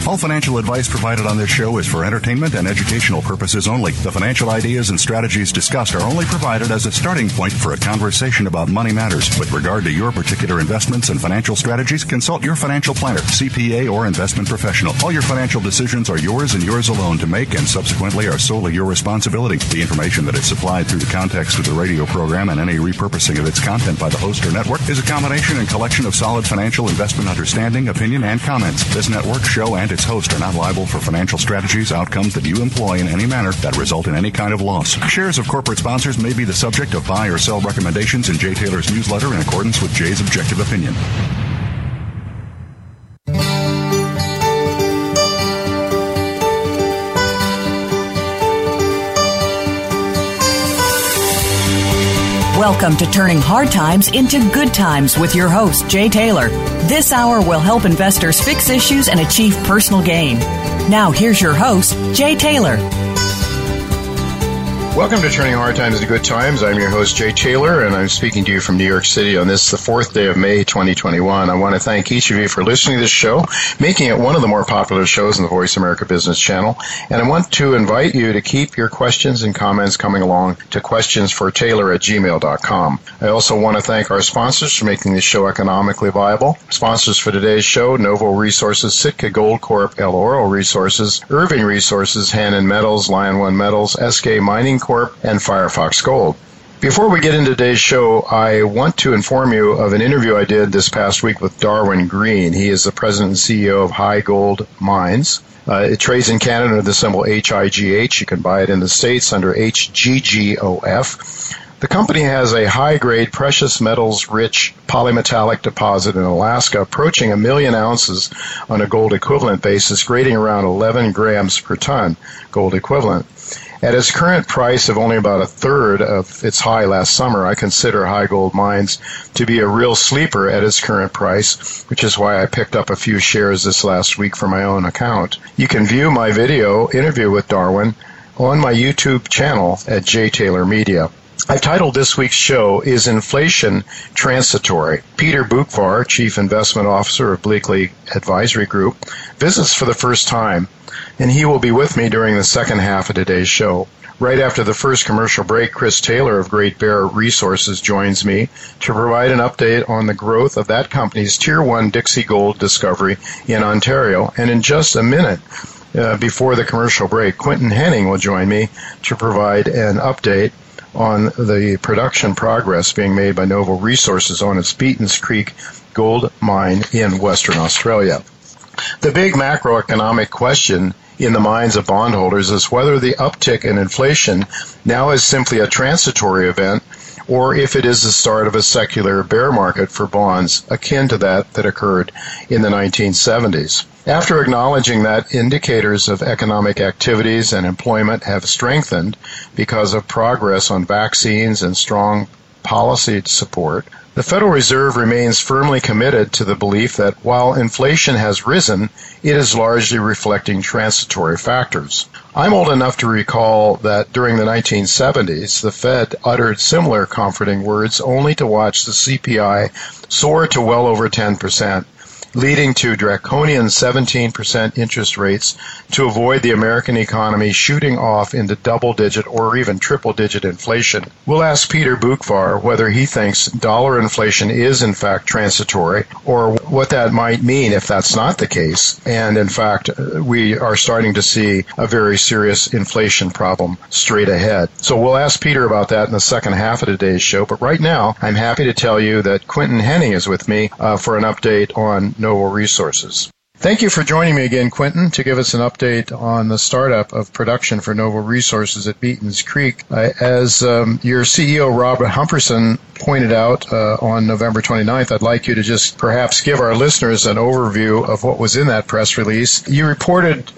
All financial advice provided on this show is for entertainment and educational purposes only. The financial ideas and strategies discussed are only provided as a starting point for a conversation about money matters. With regard to your particular investments and financial strategies, consult your financial planner, CPA, or investment professional. All your financial decisions are yours and yours alone to make, and subsequently are solely your responsibility. The information that is supplied through the context of the radio program and any repurposing of its content by the host or network is a combination and collection of solid financial investment understanding, opinion, and comments. This network, show, and its host are not liable for financial strategies, outcomes that you employ in any manner that result in any kind of loss. Shares of corporate sponsors may be the subject of buy or sell recommendations in Jay Taylor's newsletter in accordance with Jay's objective opinion. Welcome to Turning Hard Times into Good Times with your host, Jay Taylor. This hour will help investors fix issues and achieve personal gain. Now, here's your host, Jay Taylor. Welcome to Turning Hard Times into Good Times. I'm your host, Jay Taylor, and I'm speaking to you from New York City on this, the 4th day of May, 2021. I want to thank each of you for listening to this show, making it one of the more popular shows on the Voice America Business Channel. And I want to invite you to keep your questions and comments coming along to questionsfortaylor@gmail.com. I also want to thank our sponsors for making this show economically viable. Sponsors for today's show: Novo Resources, Sitka Gold Corp, El Oro Resources, Irving Resources, Hannon Metals, Lion One Metals, SK Mining Corp, and Firefox Gold. Before we get into today's show, I want to inform you of an interview I did this past week with Darwin Green. He is the president and CEO of High Gold Mines. It trades in Canada under the symbol HIGH. You can buy it in the States under HGGOF. The company has a high-grade, precious metals-rich polymetallic deposit in Alaska approaching 1 million ounces on a gold equivalent basis, grading around 11 grams per ton gold equivalent. At its current price of only about a third of its high last summer, I consider High Gold Mines to be a real sleeper at its current price, which is why I picked up a few shares this last week for my own account. You can view my video interview with Darwin on my YouTube channel at Jay Taylor Media. I've titled this week's show, Is Inflation Transitory? Peter Boockvar, Chief Investment Officer of Bleakley Advisory Group, visits for the first time, and he will be with me during the second half of today's show. Right after the first commercial break, Chris Taylor of Great Bear Resources joins me to provide an update on the growth of that company's Tier 1 Dixie Gold discovery in Ontario. And in just a minute, before the commercial break, Quentin Henning will join me to provide an update on the production progress being made by Novo Resources on its Beatons Creek gold mine in Western Australia. The big macroeconomic question in the minds of bondholders is whether the uptick in inflation now is simply a transitory event or if it is the start of a secular bear market for bonds akin to that occurred in the 1970s. After acknowledging that indicators of economic activities and employment have strengthened because of progress on vaccines and strong policy support, the Federal Reserve remains firmly committed to the belief that while inflation has risen, it is largely reflecting transitory factors. I'm old enough to recall that during the 1970s, the Fed uttered similar comforting words only to watch the CPI soar to well over 10%. Leading to draconian 17% interest rates to avoid the American economy shooting off into double-digit or even triple-digit inflation. We'll ask Peter Boockvar whether he thinks dollar inflation is in fact transitory or what that might mean if that's not the case. And in fact, we are starting to see a very serious inflation problem straight ahead. So we'll ask Peter about that in the second half of today's show. But right now, I'm happy to tell you that Quentin Henning is with me for an update on Novo Resources. Thank you for joining me again, Quentin, to give us an update on the startup of production for Novo Resources at Beatons Creek. As your CEO, Rob Humperson, pointed out on November 29th, I'd like you to just perhaps give our listeners an overview of what was in that press release. You reported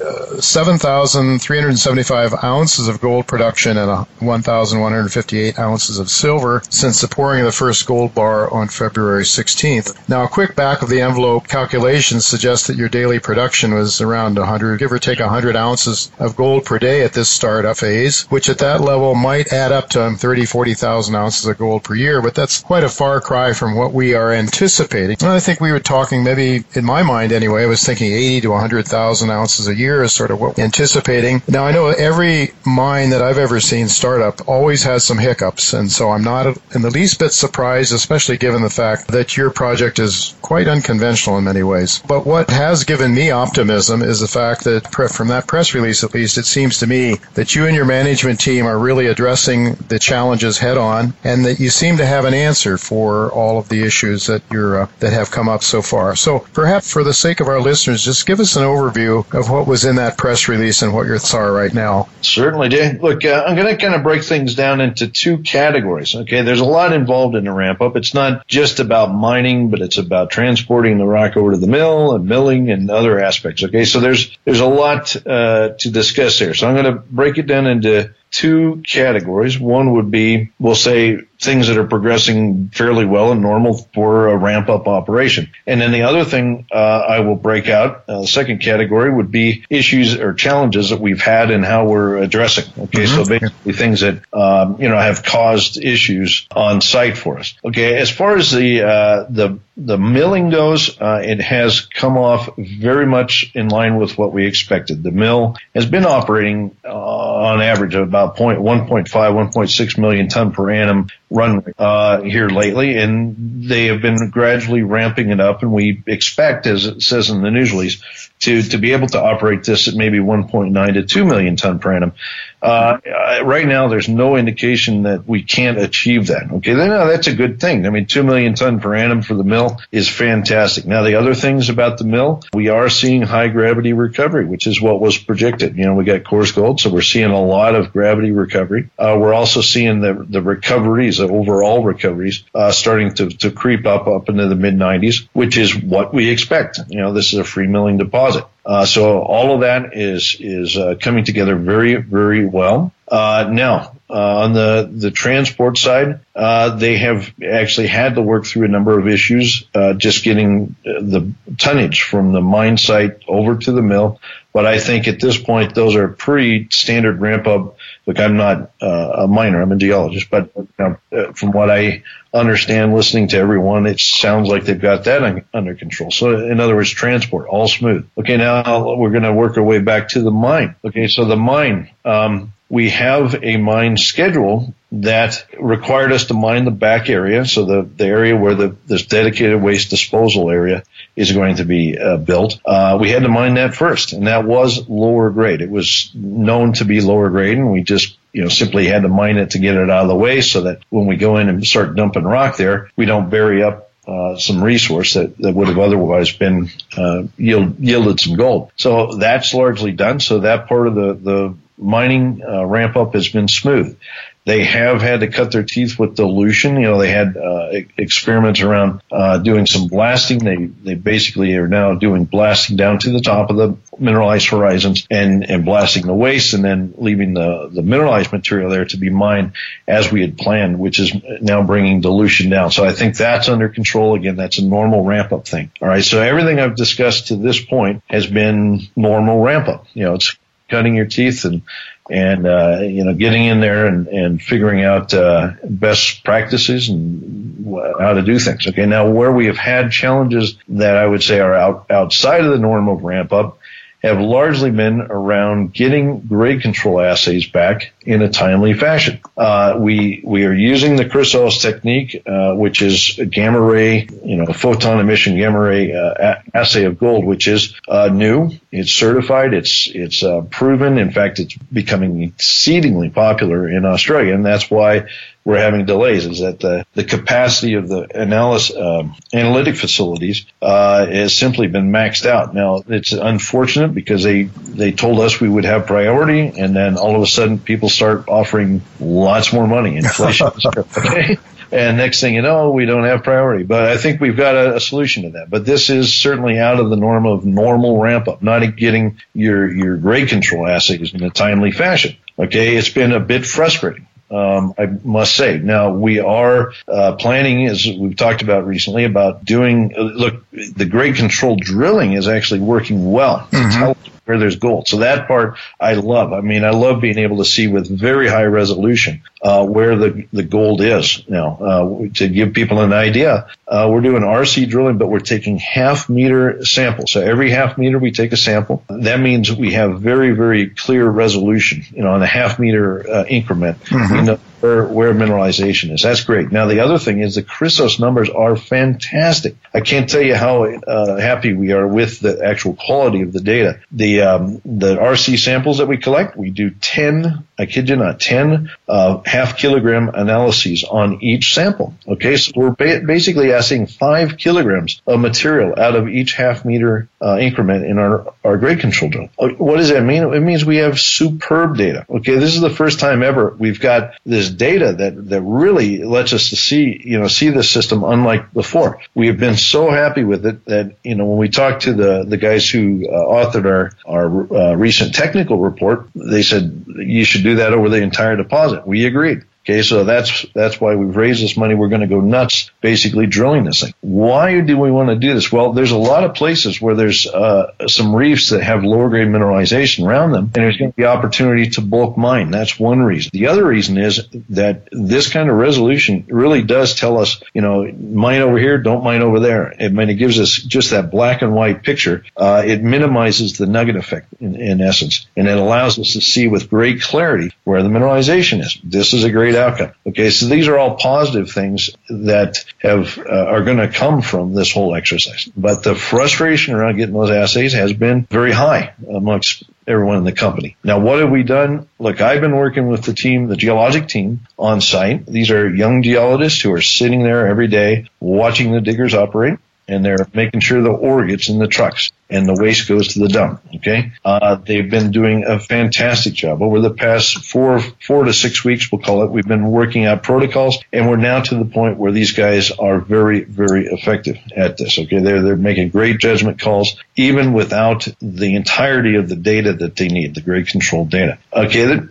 7,375 ounces of gold production and 1,158 ounces of silver since the pouring of the first gold bar on February 16th. Now, a quick back-of-the-envelope calculation suggests that your daily production was around 100, give or take 100 ounces of gold per day at this startup phase, which at that level might add up to 30,000, 40,000 ounces of gold per year. But but that's quite a far cry from what we are anticipating. And I think we were talking, maybe in my mind anyway, I was thinking 80 to 100,000 ounces a year is sort of what we're anticipating. Now, I know every mine that I've ever seen start up always has some hiccups, and so I'm not in the least bit surprised, especially given the fact that your project is quite unconventional in many ways. But what has given me optimism is the fact that from that press release, at least, it seems to me that you and your management team are really addressing the challenges head on, and that you seem to have an answer for all of the issues that that have come up so far. So perhaps for the sake of our listeners, just give us an overview of what was in that press release and what your thoughts are right now. Certainly, Dave. Look, I'm going to kind of break things down into two categories. Okay, there's a lot involved in the ramp up. It's not just about mining, but it's about transporting the rock over to the mill and milling and other aspects. Okay, so there's a lot to discuss here. So I'm going to break it down into two categories. One would be, we'll say, things that are progressing fairly well and normal for a ramp-up operation. And then the other thing I will break out, the second category, would be issues or challenges that we've had and how we're addressing. Okay, so basically things that, have caused issues on site for us. Okay, as far as the milling goes, it has come off very much in line with what we expected. The mill has been operating on average at about 1.6 million ton per annum run rate here lately, and they have been gradually ramping it up, and we expect, as it says in the news release, to be able to operate this at maybe 1.9 to 2 million ton per annum. Right now, there's no indication that we can't achieve that. Okay, then that's a good thing. I mean, 2 million ton per annum for the mill is fantastic. Now, the other things about the mill, we are seeing high gravity recovery, which is what was projected. We got coarse gold, so we're seeing a lot of gravity recovery. We're also seeing the recoveries, the overall recoveries, starting to creep up into the mid-90s, which is what we expect. This is a free milling deposit. So all of that is coming together very, very well. Now, on the transport side, they have actually had to work through a number of issues, just getting the tonnage from the mine site over to the mill. But I think at this point, those are pretty standard ramp up. Look, I'm not a miner, I'm a geologist, but from what I understand, listening to everyone, it sounds like they've got that under control. So in other words, transport, all smooth. Okay, now we're going to work our way back to the mine. Okay, so the mine, we have a mine schedule that required us to mine the back area, so the area where this dedicated waste disposal area is going to be built. We had to mine that first, and that was lower grade. It was known to be lower grade, and we just simply had to mine it to get it out of the way so that when we go in and start dumping rock there, we don't bury up some resource that would have otherwise been yielded some gold. So that's largely done. So that part of the mining ramp up has been smooth. They have had to cut their teeth with dilution. They had experiments around doing some blasting. They basically are now doing blasting down to the top of the mineralized horizons and blasting the waste, and then leaving the mineralized material there to be mined as we had planned, which is now bringing dilution down. So I think that's under control. Again, that's a normal ramp up thing. All right. So everything I've discussed to this point has been normal ramp up. It's cutting your teeth and getting in there and figuring out best practices and how to do things. Okay, now where we have had challenges that I would say are outside of the norm of ramp up have largely been around getting grade control assays back in a timely fashion. We are using the Chrysalis technique, which is a gamma ray, a photon emission gamma ray assay of gold, which is new. It's certified. It's proven. In fact, it's becoming exceedingly popular in Australia, and that's why we're having delays, is that the capacity of the analytic facilities has simply been maxed out. Now, it's unfortunate because they told us we would have priority, and then all of a sudden people start offering lots more money. Inflation. Okay? And next thing you know, we don't have priority. But I think we've got a solution to that. But this is certainly out of the norm of normal ramp up, not getting your grade control assays in a timely fashion. Okay, it's been a bit frustrating. I must say. Now, we are planning, as we've talked about recently, about doing, the grade control drilling is actually working well. It's where there's gold. So that part I love. I mean, I love being able to see with very high resolution where the gold is. Now, to give people an idea, we're doing RC drilling, but we're taking half-meter samples. So every half-meter we take a sample. That means we have very, very clear resolution, on a half-meter increment. Mm-hmm. We know where mineralization is. That's great. Now, the other thing is the Chrysos numbers are fantastic. I can't tell you how happy we are with the actual quality of the data. The RC samples that we collect, we do 10, I kid you not, 10 half-kilogram analyses on each sample. Okay, so we're basically assaying 5 kilograms of material out of each half-meter increment in our grade control drill. What does that mean? It means we have superb data. Okay, this is the first time ever we've got this data that really lets us to see this system unlike before. We have been so happy with it that, when we talked to the guys who authored our recent technical report, they said you should do that over the entire deposit. We agreed. Okay, so that's why we've raised this money. We're going to go nuts basically drilling this thing. Why do we want to do this? Well, there's a lot of places where there's some reefs that have lower grade mineralization around them, and there's going to be opportunity to bulk mine. That's one reason. The other reason is that this kind of resolution really does tell us, mine over here, don't mine over there. It gives us just that black and white picture. It minimizes the nugget effect in essence, and it allows us to see with great clarity where the mineralization is. This is a great outcome. Okay, so these are all positive things that are going to come from this whole exercise. But the frustration around getting those assays has been very high amongst everyone in the company. Now, what have we done? Look, I've been working with the team, the geologic team on site. These are young geologists who are sitting there every day watching the diggers operate, and they're making sure the ore gets in the trucks and the waste goes to the dump. Okay, they've been doing a fantastic job over the past 4 to 6 weeks. We'll call it. We've been working out protocols, and we're now to the point where these guys are very, very effective at this. Okay, they're making great judgment calls, even without the entirety of the data that they need, the grade control data. Okay,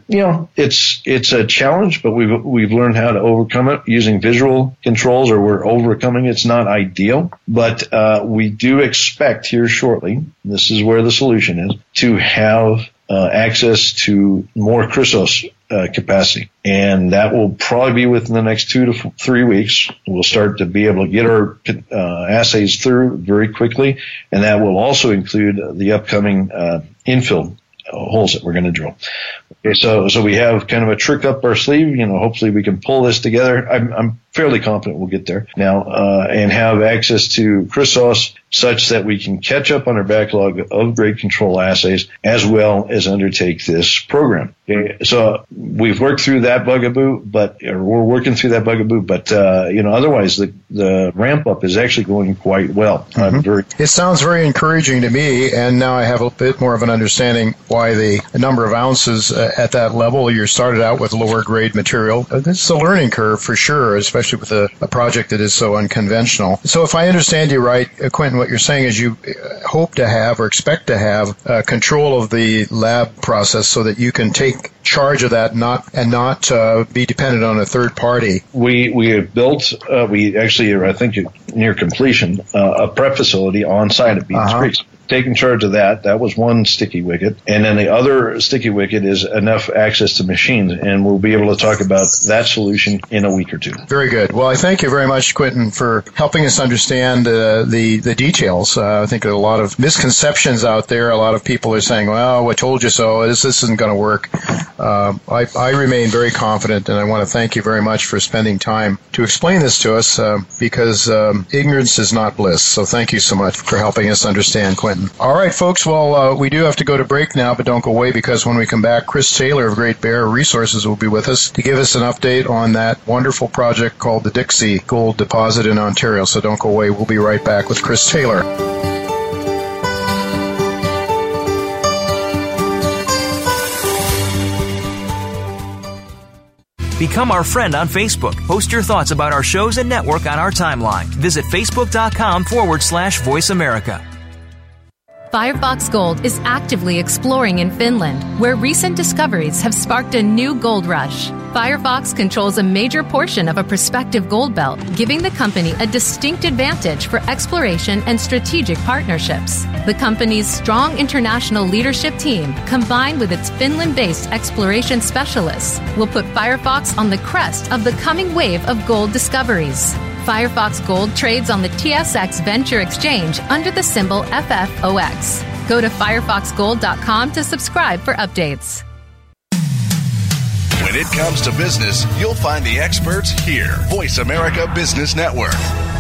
it's a challenge, but we've learned how to overcome it using visual controls, or we're overcoming it. It's not ideal, but we do expect here shortly, this is where the solution is, to have access to more Chrysos capacity. And that will probably be within the next 2 to 3 weeks. We'll start to be able to get our assays through very quickly, and that will also include the upcoming infill holes that we're going to drill. Okay, so we have kind of a trick up our sleeve. Hopefully we can pull this together. I'm fairly confident we'll get there now, and have access to Chrysos such that we can catch up on our backlog of grade control assays as well as undertake this program. Okay, so we've worked through that bugaboo, we're working through that bugaboo, but otherwise the ramp up is actually going quite well. Mm-hmm. It sounds very encouraging to me, and now I have a bit more of an understanding why the number of ounces at that level. You started out with lower grade material. This is a learning curve for sure, especially with a project that is so unconventional. So if I understand you right, Quentin, what you're saying is you hope to have or expect to have control of the lab process so that you can take charge of that and not be dependent on a third party. We have built, we actually are, I think, near completion, a prep facility on site at Beans Creek. Taking charge of that. That was one sticky wicket. And then the other sticky wicket is enough access to machines, and we'll be able to talk about that solution in a week or two. Very good. Well, I thank you very much, Quentin, for helping us understand the details. I think there are a lot of misconceptions out there. A lot of people are saying, well, I told you so. This isn't going to work. I remain very confident, and I want to thank you very much for spending time to explain this to us, because ignorance is not bliss. So thank you so much for helping us understand, Quentin. All right, folks. Well, we do have to go to break now, but don't go away, because when we come back, Chris Taylor of Great Bear Resources will be with us to give us an update on that wonderful project called the Dixie Gold Deposit in Ontario. So don't go away. We'll be right back with Chris Taylor. Become our friend on Facebook. Post your thoughts about our shows and network on our timeline. Visit Facebook.com/Voice America. Firefox Gold is actively exploring in Finland, where recent discoveries have sparked a new gold rush. Firefox controls a major portion of a prospective gold belt, giving the company a distinct advantage for exploration and strategic partnerships. The company's strong international leadership team, combined with its Finland-based exploration specialists, will put Firefox on the crest of the coming wave of gold discoveries. Firefox Gold trades on the TSX Venture Exchange under the symbol FFOX. Go to firefoxgold.com to subscribe for updates. When it comes to business, you'll find the experts here. Voice America Business Network.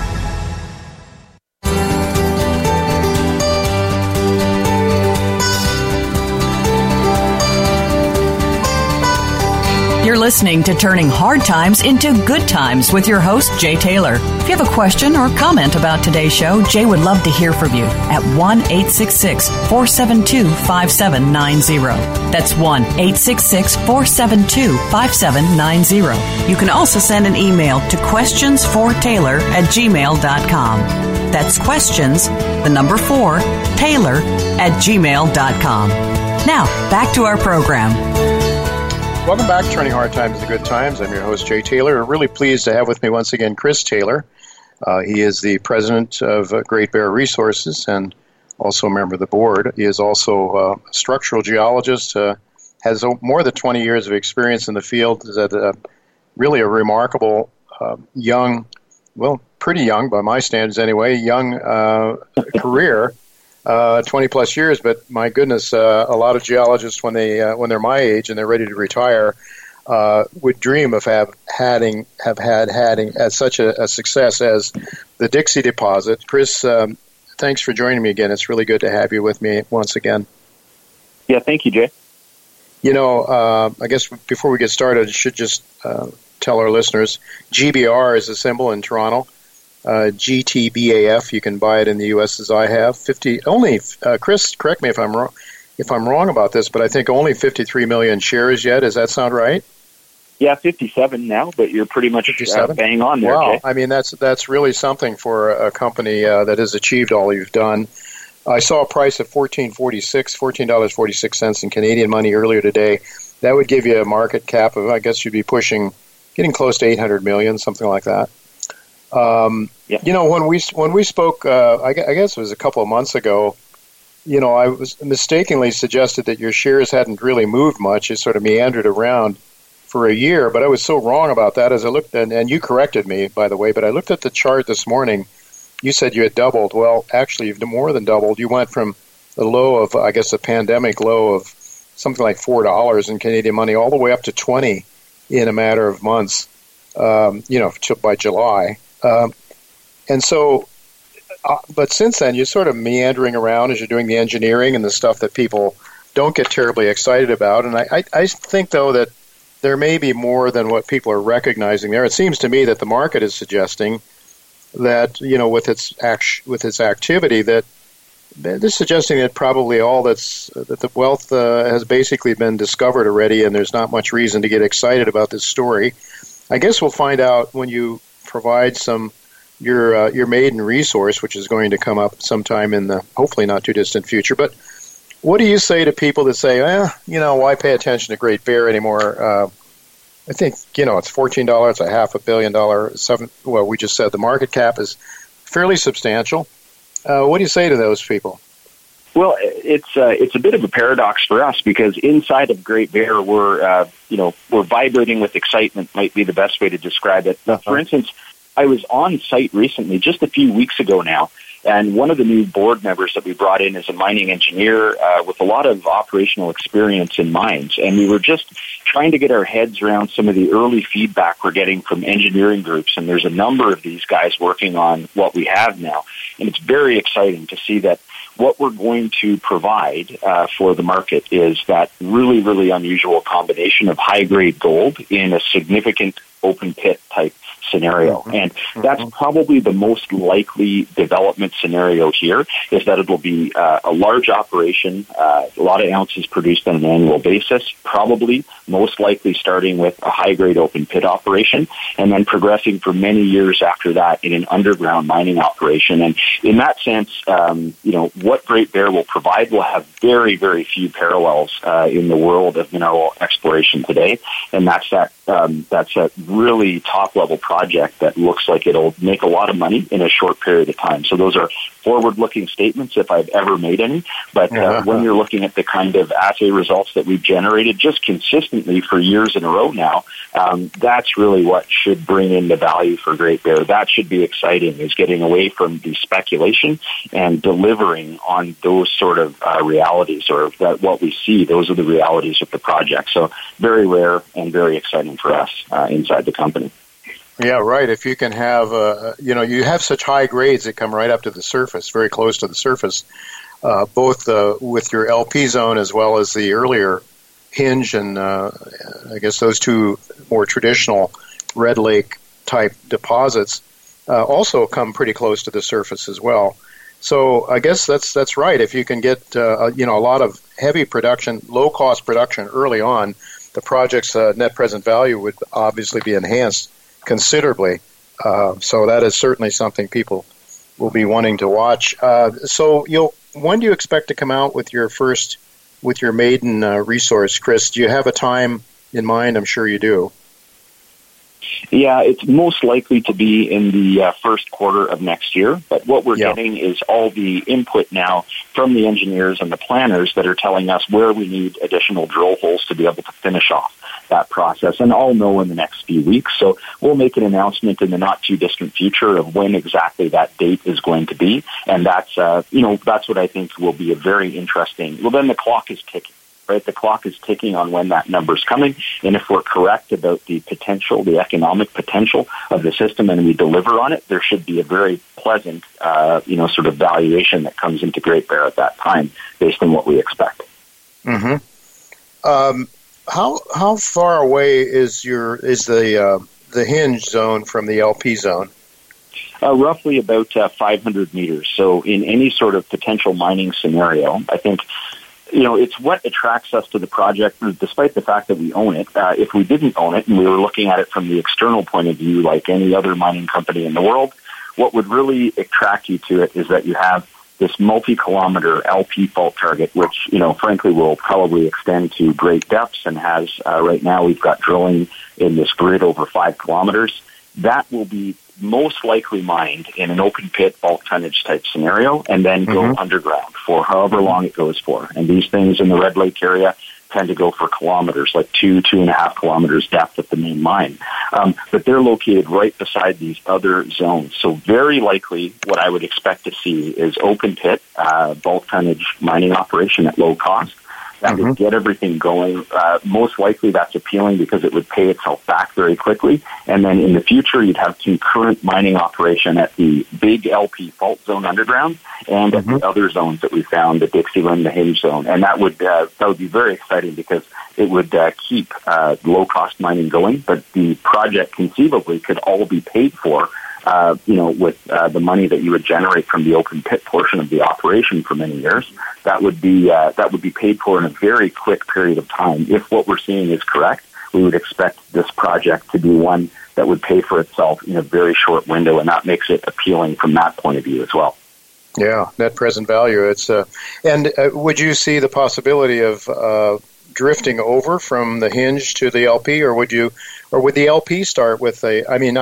You're listening to Turning Hard Times into Good Times with your host, Jay Taylor. If you have a question or comment about today's show, Jay would love to hear from you at 1-866-472-5790. That's 1-866-472-5790. You can also send an email to questionsfortaylor@gmail.com. That's questions, the number 4, Taylor@gmail.com. Now, back to our program. Welcome back to Turning Hard Times to Good Times. I'm your host, Jay Taylor. I'm really pleased to have with me once again Chris Taylor. He is the president of Great Bear Resources and also a member of the board. He is also a structural geologist, has more than 20 years of experience in the field. He's had really a remarkable young, well, pretty young by my standards anyway, young career. 20 plus years, but my goodness, a lot of geologists when they're my age and they're ready to retire would dream of having as such a success as the Dixie deposit. Chris, thanks for joining me again. It's really good to have you with me once again. Yeah, thank you, Jay. You know, I guess before we get started, I should just tell our listeners, GBR is a symbol in Toronto. GTBAF. You can buy it in the U.S. as I have. Chris, correct me if I'm wrong about this, but I think only 53 million shares yet. Does that sound right? Yeah, 57 now, but you're pretty much bang on there. Wow, Jay. I mean that's really something for a company that has achieved all you've done. I saw a price of $14.46 in Canadian money earlier today. That would give you a market cap of, I guess you'd be getting close to 800 million, something like that. Yeah. You know, when we spoke, I guess it was a couple of months ago, you know, I was mistakenly suggested that your shares hadn't really moved much. It sort of meandered around for a year, but I was so wrong about that as I looked, and you corrected me, by the way, but I looked at the chart this morning. You said you had doubled. Well, actually, you've more than doubled. You went from the low of, I guess, a pandemic low of something like $4 in Canadian money all the way up to 20 in a matter of months, by July. And so, but since then, you're sort of meandering around as you're doing the engineering and the stuff that people don't get terribly excited about. And I think, though, that there may be more than what people are recognizing there. It seems to me that the market is suggesting that, you know, with its activity, that they're suggesting that probably that the wealth has basically been discovered already, and there's not much reason to get excited about this story. I guess we'll find out when you provide your maiden resource, which is going to come up sometime in the hopefully not too distant future. But what do you say to people that say, why pay attention to Great Bear anymore? I think, it's $14, it's $500 million. We just said the market cap is fairly substantial. What do you say to those people? Well, it's a bit of a paradox for us because inside of Great Bear, we're vibrating with excitement. Might be the best way to describe it. For instance, I was on site recently, just a few weeks ago now, and one of the new board members that we brought in is a mining engineer with a lot of operational experience in mines, and we were just trying to get our heads around some of the early feedback we're getting from engineering groups, and there's a number of these guys working on what we have now, and it's very exciting to see that what we're going to provide for the market is that really, really unusual combination of high-grade gold in a significant open pit type scenario. And that's probably the most likely development scenario here, is that it'll be a large operation, a lot of ounces produced on an annual basis, probably most likely starting with a high-grade open pit operation, and then progressing for many years after that in an underground mining operation. And in that sense, what Great Bear will provide will have very, very few parallels in the world of mineral exploration today. And that's a really top-level project that looks like it'll make a lot of money in a short period of time. So those are forward-looking statements, if I've ever made any. But when you're looking at the kind of assay results that we've generated just consistently for years in a row now, that's really what should bring in the value for Great Bear. That should be exciting, is getting away from the speculation and delivering on those sort of realities, or that what we see, those are the realities of the project. So very rare and very exciting for us inside the company. Yeah, right. If you can have, you have such high grades that come right up to the surface, very close to the surface, both with your LP zone as well as the earlier Hinge and I guess those two more traditional Red Lake type deposits also come pretty close to the surface as well. So I guess that's right. If you can get a lot of heavy production, low cost production early on, the project's net present value would obviously be enhanced considerably. So that is certainly something people will be wanting to watch. So when do you expect to come out with your maiden resource, Chris? Do you have a time in mind? I'm sure you do. Yeah, it's most likely to be in the first quarter of next year. But what we're getting is all the input now from the engineers and the planners that are telling us where we need additional drill holes to be able to finish off that process. And I'll know in the next few weeks. So we'll make an announcement in the not too distant future of when exactly that date is going to be. And that's what I think will be a very interesting. Well, then the clock is ticking. Right, the clock is ticking on when that number's coming, and if we're correct about the potential, the economic potential of the system, and we deliver on it, there should be a very pleasant, sort of valuation that comes into Great Bear at that time, based on what we expect. Mm-hmm. How far away is the Hinge zone from the LP zone? Roughly about 500 meters. So in any sort of potential mining scenario, I think. It's what attracts us to the project, despite the fact that we own it. If we didn't own it and we were looking at it from the external point of view, like any other mining company in the world, what would really attract you to it is that you have this multi-kilometer LP fault target, which, frankly, will probably extend to great depths and has, right now, we've got drilling in this grid over 5 kilometers. That will be most likely mined in an open pit bulk tonnage type scenario and then go underground for however long it goes for. And these things in the Red Lake area tend to go for kilometers, like 2.5 kilometers depth at the main mine. But they're located right beside these other zones. So very likely what I would expect to see is open pit bulk tonnage mining operation at low cost. That would get everything going. Most likely that's appealing because it would pay itself back very quickly. And then in the future, you'd have concurrent mining operation at the big LP fault zone underground and at the other zones that we found, the Dixieland, the Hinge zone. And that would be very exciting because it would keep low-cost mining going. But the project conceivably could all be paid for with the money that you would generate from the open pit portion of the operation for many years. That would be paid for in a very quick period of time. If what we're seeing is correct, we would expect this project to be one that would pay for itself in a very short window, and that makes it appealing from that point of view as well. Yeah, net present value. It's and would you see the possibility of drifting over from the Hinge to the LP, or would the LP start with the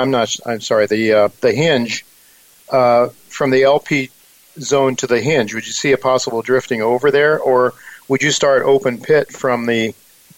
Hinge from the LP zone to the Hinge? Would you see a possible drifting over there, or would you start open pit from the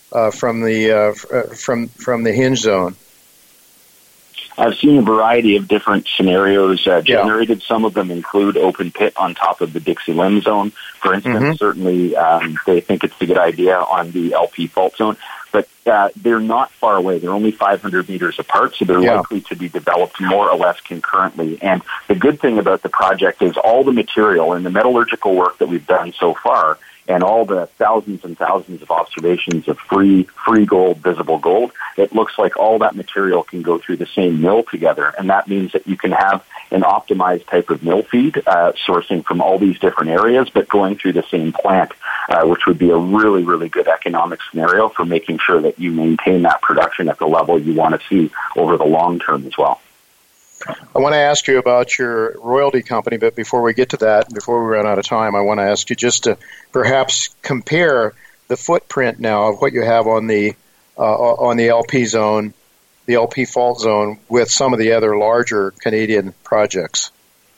Hinge zone? I've seen a variety of different scenarios generated. Some of them include open pit on top of the Dixieland zone. For instance, certainly they think it's a good idea on the LP fault zone. But they're not far away. They're only 500 meters apart, so they're likely to be developed more or less concurrently. And the good thing about the project is all the material and the metallurgical work that we've done so far and all the thousands and thousands of observations of free gold, visible gold, it looks like all that material can go through the same mill together. And that means that you can have an optimized type of mill feed, sourcing from all these different areas, but going through the same plant, which would be a really, really good economic scenario for making sure that you maintain that production at the level you want to see over the long term as well. I want to ask you about your royalty company, but before we get to that, before we run out of time, I want to ask you just to perhaps compare the footprint now of what you have on the LP zone, the LP fault zone, with some of the other larger Canadian projects.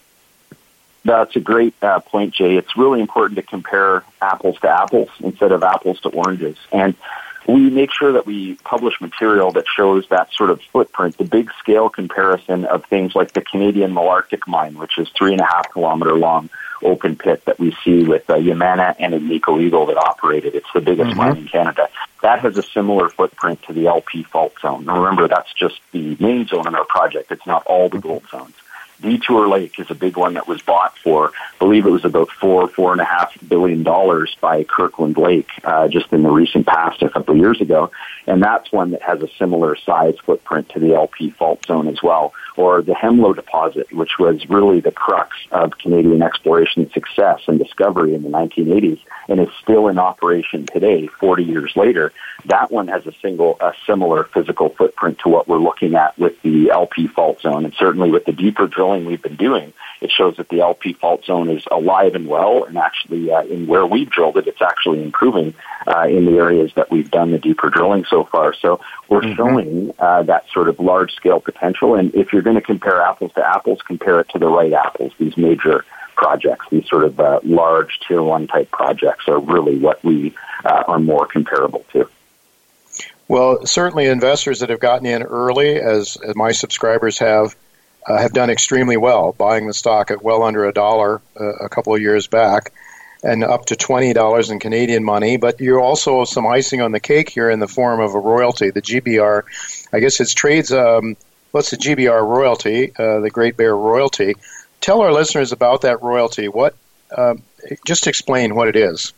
That's a great point, Jay. It's really important to compare apples to apples instead of apples to oranges. And we make sure that we publish material that shows that sort of footprint, the big scale comparison of things like the Canadian Malartic mine, which is 3.5 kilometer long open pit that we see with Yamana and Agnico Eagle that operated. It's the biggest mine in Canada. That has a similar footprint to the LP fault zone. Now remember, that's just the main zone in our project. It's not all the gold zones. Detour Lake is a big one that was bought for, I believe it was about $4.5 billion by Kirkland Lake just in the recent past, a couple of years ago. And that's one that has a similar size footprint to the LP fault zone as well. Or the Hemlo deposit, which was really the crux of Canadian exploration success and discovery in the 1980s and is still in operation today, 40 years later. That one has a similar physical footprint to what we're looking at with the LP fault zone. And certainly with the deeper drilling we've been doing, it shows that the LP fault zone is alive and well, and actually in where we've drilled it, it's actually improving in the areas that we've done the deeper drilling so far. So we're showing that sort of large-scale potential, and if you're going to compare apples to apples, compare it to the right apples. These major projects, these sort of large Tier 1 type projects are really what we are more comparable to. Well, certainly investors that have gotten in early, as my subscribers have done extremely well, buying the stock at well under $1 a couple of years back, and up to $20 in Canadian money. But you're also some icing on the cake here in the form of a royalty, the GBR. I guess it trades, what's the GBR royalty, the Great Bear royalty? Tell our listeners about that royalty. Just explain what it is.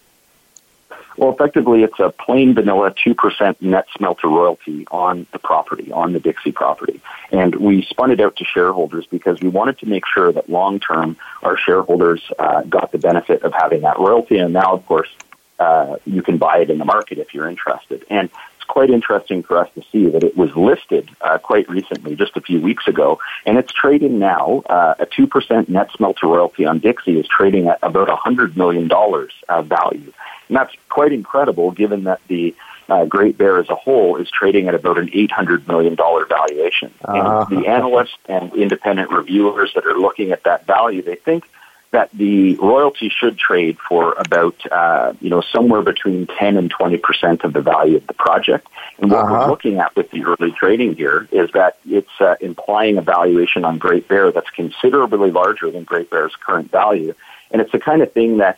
Well, effectively, it's a plain vanilla 2% net smelter royalty on the property, on the Dixie property. And we spun it out to shareholders because we wanted to make sure that long-term our shareholders got the benefit of having that royalty. And now, of course, you can buy it in the market if you're interested. And it's quite interesting for us to see that it was listed quite recently, just a few weeks ago, and it's trading now. A 2% net smelter royalty on Dixie is trading at about $100 million value. And that's quite incredible given that the Great Bear as a whole is trading at about an $800 million valuation. And the analysts and independent reviewers that are looking at that value, they think that the royalty should trade for about, somewhere between 10 and 20% of the value of the project. And what we're looking at with the early trading here is that it's implying a valuation on Great Bear that's considerably larger than Great Bear's current value. And it's the kind of thing that,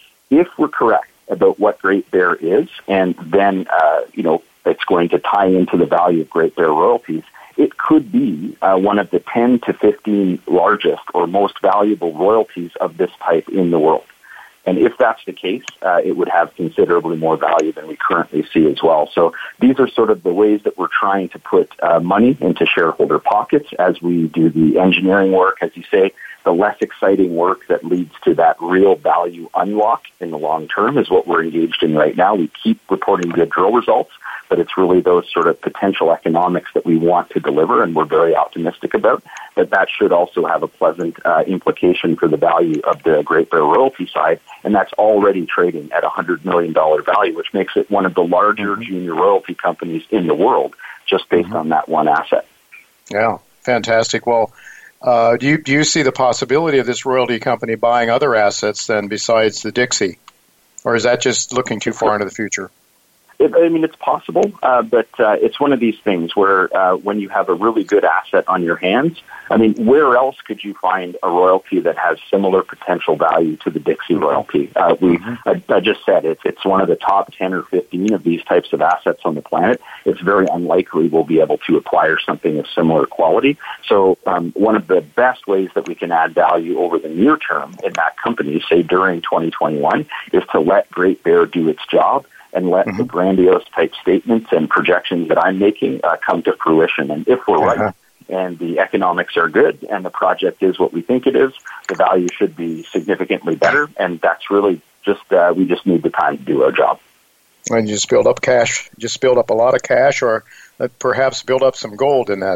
if we're correct about what Great Bear is, and then, it's going to tie into the value of Great Bear royalties, it could be one of the 10 to 15 largest or most valuable royalties of this type in the world. And if that's the case, it would have considerably more value than we currently see as well. So these are sort of the ways that we're trying to put money into shareholder pockets as we do the engineering work, as you say. The less exciting work that leads to that real value unlock in the long term is what we're engaged in right now. We keep reporting good drill results, but it's really those sort of potential economics that we want to deliver, and we're very optimistic about. But that should also have a pleasant implication for the value of the Great Bear royalty side, and that's already trading at $100 million value, which makes it one of the larger junior royalty companies in the world, just based on that one asset. Yeah, fantastic. Well, do you see the possibility of this royalty company buying other assets then besides the Dixie? Or is that just looking too far into the future? It's possible, but it's one of these things where when you have a really good asset on your hands, where else could you find a royalty that has similar potential value to the Dixie royalty? I just said it's one of the top 10 or 15 of these types of assets on the planet. It's very unlikely we'll be able to acquire something of similar quality. So one of the best ways that we can add value over the near term in that company, say during 2021, is to let Great Bear do its job and let the grandiose type statements and projections that I'm making come to fruition. And if we're right and the economics are good and the project is what we think it is, the value should be significantly better. And that's really just, we just need the time to do our job. And just build up cash, just build up a lot of cash, or perhaps build up some gold in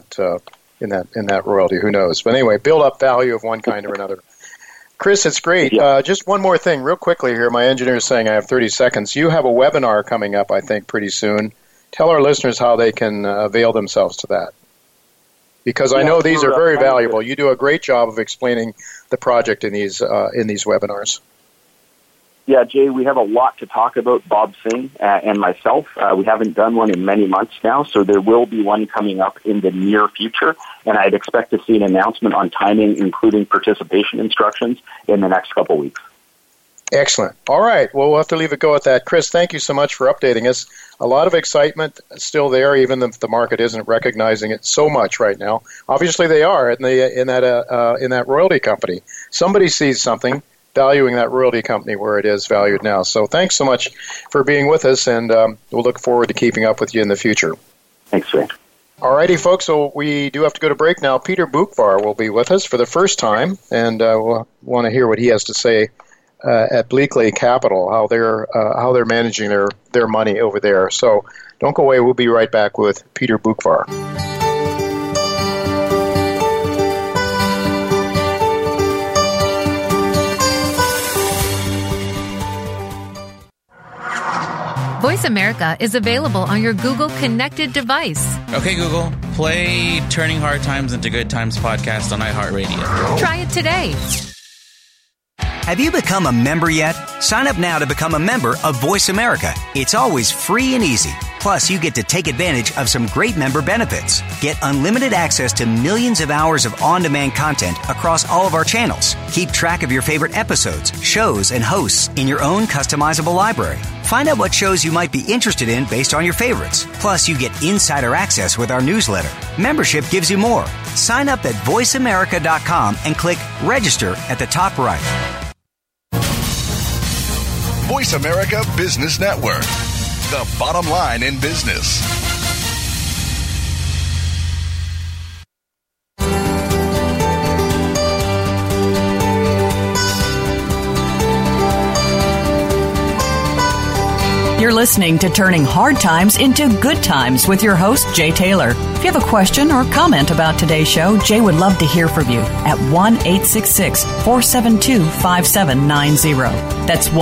that royalty. Who knows? But anyway, build up value of one kind or another. Chris, it's great. Just one more thing real quickly here. My engineer is saying I have 30 seconds. You have a webinar coming up, I think, pretty soon. Tell our listeners how they can avail themselves to that. Because I know these are very valuable. You do a great job of explaining the project in these webinars. Yeah, Jay, we have a lot to talk about, Bob Singh and myself. We haven't done one in many months now, so there will be one coming up in the near future, and I'd expect to see an announcement on timing, including participation instructions, in the next couple weeks. Excellent. All right. Well, we'll have to leave it go at that. Chris, thank you so much for updating us. A lot of excitement still there, even if the market isn't recognizing it so much right now. Obviously, they are in that royalty company. Somebody sees something valuing that royalty company where it is valued now. So thanks so much for being with us, and we'll look forward to keeping up with you in the future. Thanks, Jay. All righty, folks, so we do have to go to break now. Peter Boockvar will be with us for the first time, and we'll want to hear what he has to say at Bleakley Capital, how they're managing their money over there. So don't go away. We'll be right back with Peter Boockvar. Voice America is available on your Google connected device. Okay, Google, play Turning Hard Times into Good Times podcast on iHeartRadio. Try it today. Have you become a member yet? Sign up now to become a member of Voice America. It's always free and easy. Plus, you get to take advantage of some great member benefits. Get unlimited access to millions of hours of on-demand content across all of our channels. Keep track of your favorite episodes, shows, and hosts in your own customizable library. Find out what shows you might be interested in based on your favorites. Plus, you get insider access with our newsletter. Membership gives you more. Sign up at voiceamerica.com and click Register at the top right. Voice America Business Network, the bottom line in business. You're listening to Turning Hard Times into Good Times with your host, Jay Taylor. If you have a question or comment about today's show, Jay would love to hear from you at 1-866-472-5790. That's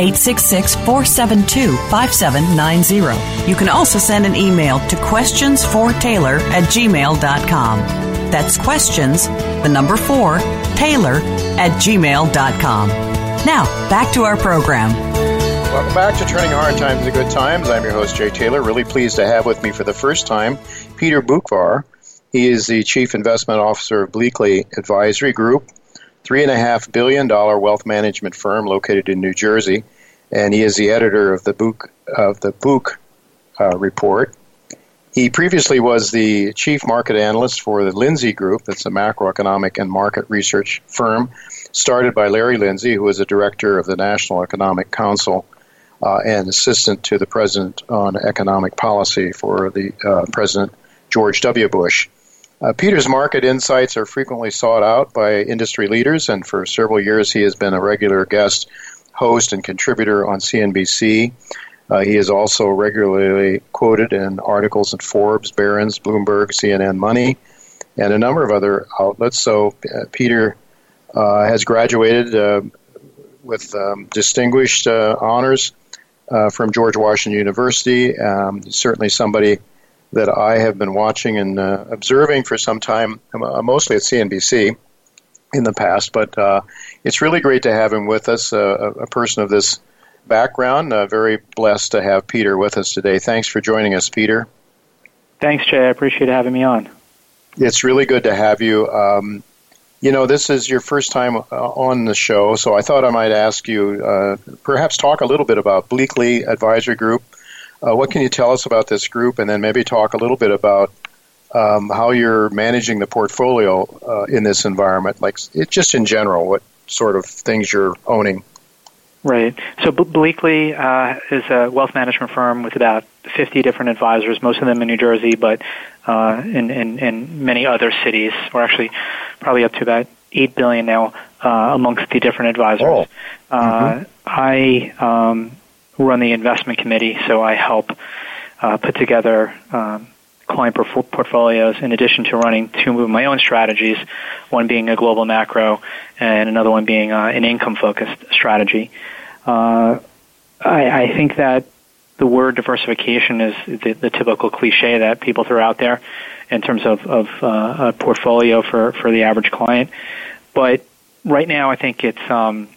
1-866-472-5790. You can also send an email to questionsfortaylor@gmail.com. That's questions, the number 4, Taylor@gmail.com. Now, back to our program. Welcome back to Turning Hard Times to Good Times. I'm your host, Jay Taylor. Really pleased to have with me for the first time Peter Boockvar. He is the Chief Investment Officer of Bleakley Advisory Group, $3.5 billion wealth management firm located in New Jersey, and he is the editor of the Book Report. He previously was the Chief Market Analyst for the Lindsay Group. That's a macroeconomic and market research firm started by Larry Lindsay, who was a director of the National Economic Council and assistant to the president on economic policy for the President George W. Bush. Peter's market insights are frequently sought out by industry leaders, and for several years he has been a regular guest host and contributor on CNBC. He is also regularly quoted in articles in Forbes, Barron's, Bloomberg, CNN Money, and a number of other outlets. So Peter has graduated with distinguished honors from George Washington University. Certainly somebody that I have been watching and observing for some time, mostly at CNBC in the past. But it's really great to have him with us, a person of this background. Very blessed to have Peter with us today. Thanks for joining us, Peter. Thanks, Jay. I appreciate having me on. It's really good to have you. This is your first time on the show, so I thought I might ask you, perhaps talk a little bit about Bleakley Advisory Group. What can you tell us about this group, and then maybe talk a little bit about how you're managing the portfolio in this environment, just in general, what sort of things you're owning. Right. So Bleakley is a wealth management firm with about 50 different advisors, most of them in New Jersey, but in many other cities. We're actually probably up to about $8 billion now amongst the different advisors. I run the investment committee, so I help put together client portfolios in addition to running two of my own strategies, one being a global macro and another one being an income-focused strategy. I think that the word diversification is the typical cliche that people throw out there in terms of a portfolio for the average client. But right now, I think it's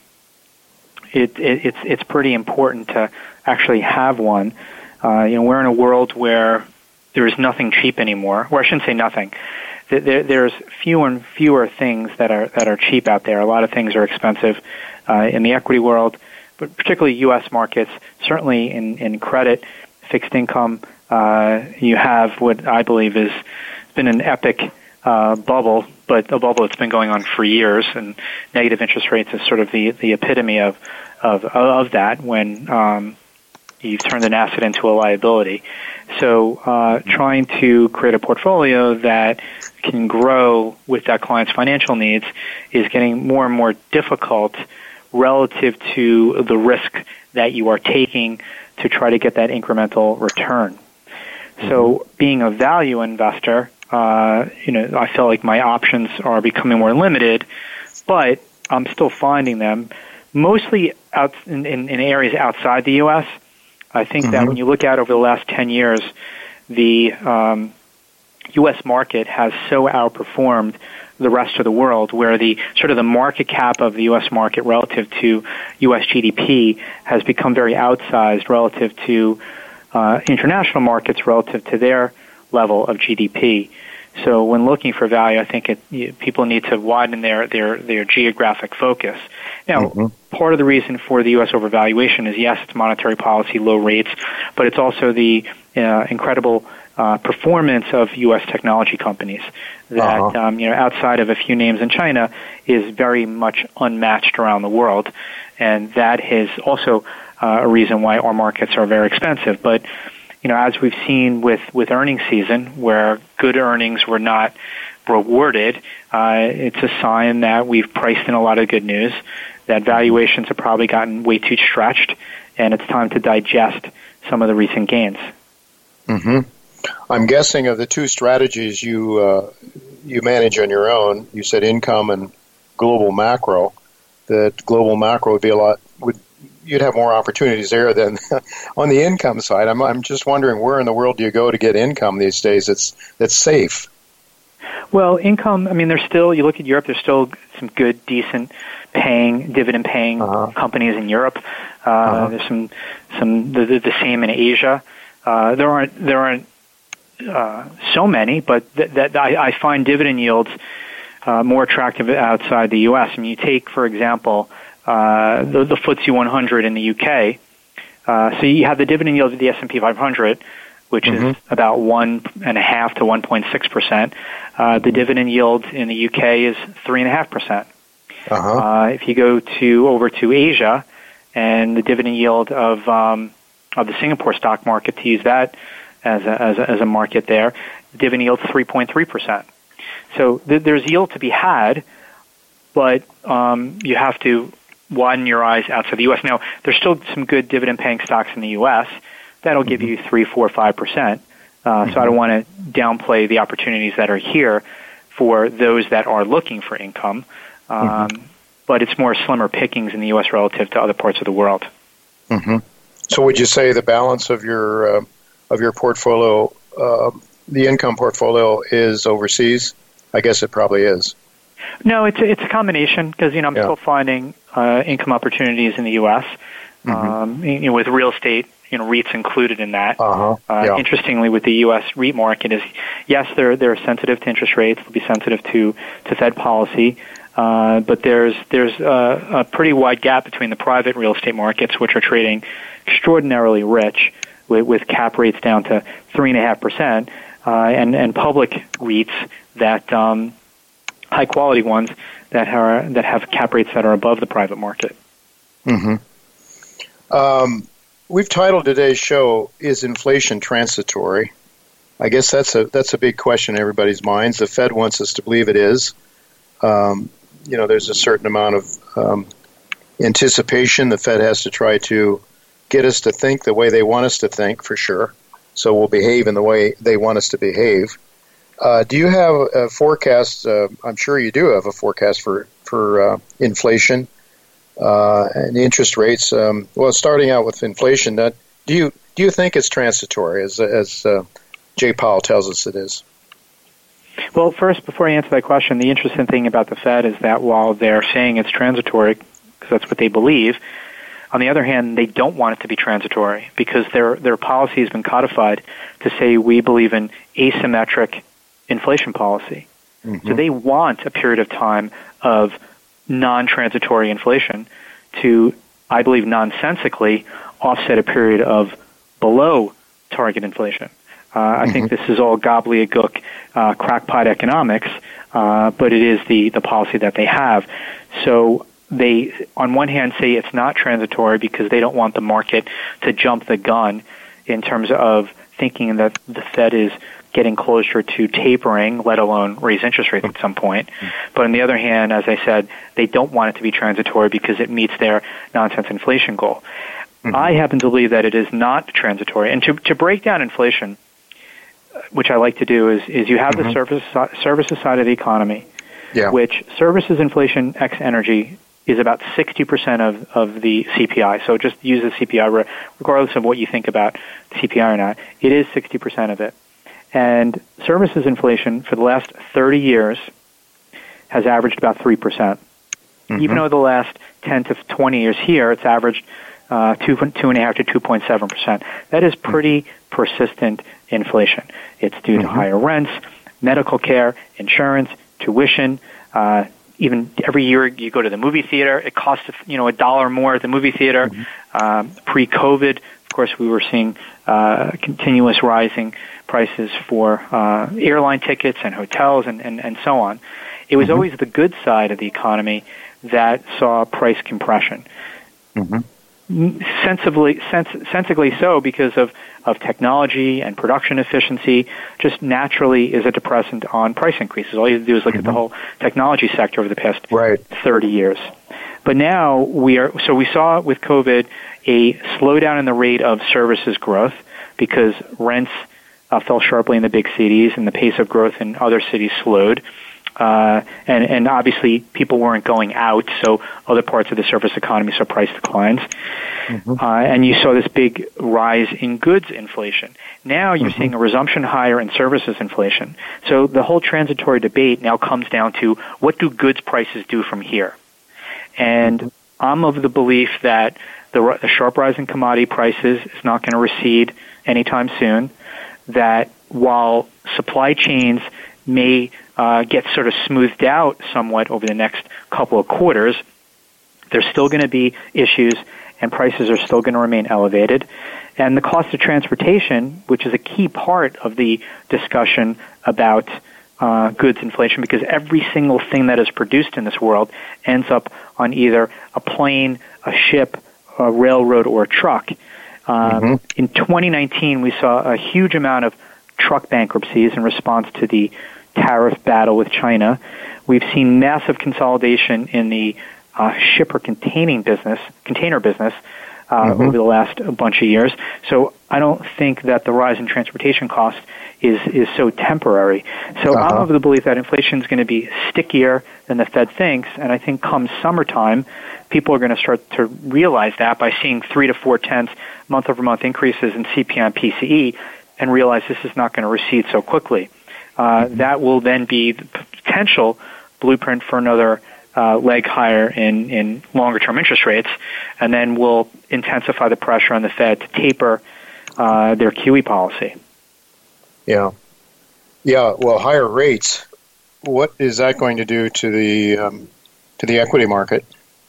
pretty important to actually have one. We're in a world where there is nothing cheap anymore. Or I shouldn't say nothing. There's fewer and fewer things that are cheap out there. A lot of things are expensive in the equity world, but particularly U.S. markets. Certainly in credit, fixed income, you have what I believe has been an epic bubble, but a bubble that's been going on for years. And negative interest rates is sort of the epitome of that when you've turned an asset into a liability. So trying to create a portfolio that can grow with that client's financial needs is getting more and more difficult relative to the risk that you are taking to try to get that incremental return. So being a value investor, I feel like my options are becoming more limited, but I'm still finding them mostly out in areas outside the U.S. I think that when you look out over the last 10 years, the U.S. market has so outperformed the rest of the world, where the sort of the market cap of the U.S. market relative to U.S. GDP has become very outsized relative to international markets relative to their level of GDP. So when looking for value, I think people need to widen their geographic focus. Now, part of the reason for the U.S. overvaluation is, yes, it's monetary policy, low rates, but it's also the incredible performance of U.S. technology companies that, outside of a few names in China, is very much unmatched around the world. And that is also a reason why our markets are very expensive. But as we've seen with earnings season, where good earnings were not rewarded, it's a sign that we've priced in a lot of good news, that valuations have probably gotten way too stretched, and it's time to digest some of the recent gains. I'm guessing of the two strategies you manage on your own, you said income and global macro, that global macro would be you'd have more opportunities there than on the income side. I'm just wondering, where in the world do you go to get income these days that's safe? Well, income, there's still, you look at Europe, there's still some good, decent dividend-paying companies in Europe. There's some the same in Asia. There aren't so many, but I find dividend yields more attractive outside the U.S. You take, for example, the FTSE 100 in the UK. So you have the dividend yield of the S&P 500, which is about 1.5 to 1.6%. The dividend yield in the UK is 3.5%. If you go over to Asia, and the dividend yield of the Singapore stock market, to use that as a market there, the dividend yield is 3.3%. So there's yield to be had, but you have to widen your eyes outside the U.S. Now, there's still some good dividend-paying stocks in the U.S. that'll give you 3%, 4%, 5%. So I don't want to downplay the opportunities that are here for those that are looking for income, but it's more slimmer pickings in the U.S. relative to other parts of the world. So would you say the balance of your portfolio, the income portfolio, is overseas? I guess it probably is. No, it's a combination because I'm still finding income opportunities in the U.S. with real estate, REITs included in that. Yeah. Interestingly, with the U.S. REIT market is, yes, they're sensitive to interest rates. They'll be sensitive to Fed policy. But there's a pretty wide gap between the private real estate markets, which are trading extraordinarily rich with cap rates down to 3.5%, and public REITs that high quality ones that have cap rates that are above the private market. We've titled today's show, "Is Inflation Transitory?" I guess that's a big question in everybody's minds. The Fed wants us to believe it is. There's a certain amount of anticipation. The Fed has to try to get us to think the way they want us to think, for sure. So we'll behave in the way they want us to behave. Do you have a forecast? I'm sure you do have a forecast for inflation and interest rates. Starting out with inflation, do you think it's transitory, as Jay Powell tells us it is? Well, first, before I answer that question, the interesting thing about the Fed is that while they're saying it's transitory, because that's what they believe, on the other hand, they don't want it to be transitory because their policy has been codified to say we believe in asymmetric inflation policy. So they want a period of time of non-transitory inflation to, I believe, nonsensically offset a period of below target inflation. I think this is all gobbledygook, crackpot economics, but it is the policy that they have. So they, on one hand, say it's not transitory because they don't want the market to jump the gun in terms of thinking that the Fed is getting closer to tapering, let alone raise interest rates at some point. But on the other hand, as I said, they don't want it to be transitory because it meets their nonsense inflation goal. I happen to believe that it is not transitory. And to break down inflation, which I like to do, is you have the services side of the economy, which services inflation ex energy is about 60% of the CPI. So just use the CPI, regardless of what you think about CPI or not. It is 60% of it. And services inflation for the last 30 years has averaged about 3%. Even though the last 10 to 20 years here, it's averaged 2.5 to 2.7%. That is pretty persistent inflation. It's due to higher rents, medical care, insurance, tuition. Even every year you go to the movie theater, it costs $1 more at the movie theater. Pre-COVID, of course, we were seeing continuous rising prices for airline tickets and hotels and so on. It was always the good side of the economy that saw price compression. Sensibly so because of technology and production efficiency, just naturally is a depressant on price increases. All you have to do is look at the whole technology sector over the past 30 years. But now we saw with COVID a slowdown in the rate of services growth because rents fell sharply in the big cities and the pace of growth in other cities slowed. And obviously people weren't going out, so other parts of the service economy saw price declines. And you saw this big rise in goods inflation. Now you're seeing a resumption higher in services inflation. So the whole transitory debate now comes down to what do goods prices do from here? And I'm of the belief that the sharp rise in commodity prices is not going to recede anytime soon, that while supply chains may get sort of smoothed out somewhat over the next couple of quarters, there's still going to be issues and prices are still going to remain elevated. And the cost of transportation, which is a key part of the discussion about goods inflation, because every single thing that is produced in this world ends up on either a plane, a ship, a railroad, or a truck. In 2019, we saw a huge amount of truck bankruptcies in response to the tariff battle with China. We've seen massive consolidation in the shipper container business over the last bunch of years. So I don't think that the rise in transportation costs is so temporary. So I'm of the belief that inflation is going to be stickier than the Fed thinks, and I think come summertime, people are going to start to realize that by seeing 3 to 4/10 month-over-month increases in CPI and PCE and realize this is not going to recede so quickly. That will then be the potential blueprint for another leg higher in longer-term interest rates, and then will intensify the pressure on the Fed to taper their QE policy. Yeah. Well, higher rates. What is that going to do to the equity market?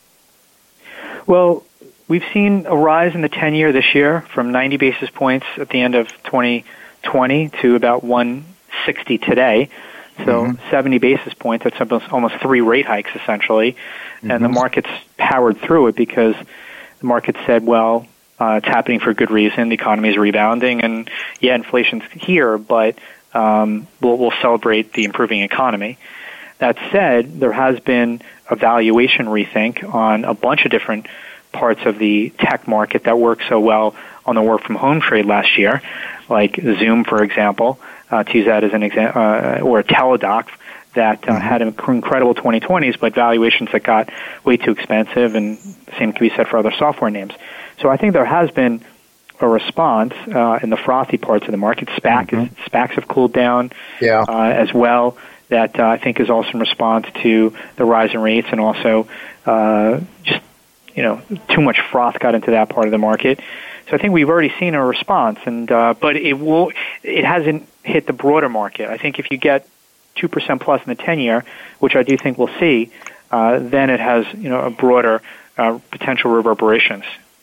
Well, we've seen a rise in the 10-year this year from 90 basis points at the end of 2020 to about 160 today. So 70 basis points, that's almost 3 rate hikes essentially. And the market's powered through it because the market said, well, it's happening for good reason. The economy is rebounding and inflation's here, but we'll celebrate the improving economy. That said, there has been a valuation rethink on a bunch of different parts of the tech market that worked so well on the work from home trade last year, like Zoom, for example, to use that as an example, or Teladoc that had incredible 2020s, but valuations that got way too expensive, and the same can be said for other software names. So I think there has been a response in the frothy parts of the market. SPACs have cooled down as well. That I think is also in response to the rise in rates, and also just too much froth got into that part of the market. So I think we've already seen a response, and but it hasn't hit the broader market. I think if you get 2% plus in the 10-year, which I do think we'll see, then it has a broader potential reverberations.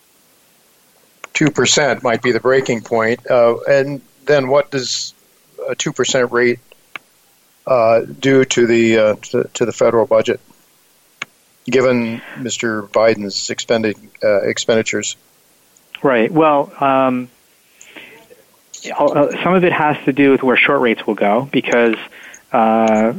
2% might be the breaking point, and then what does a 2% rate do to the federal budget, given Mr. Biden's expenditures? Right. Well, some of it has to do with where short rates will go, because the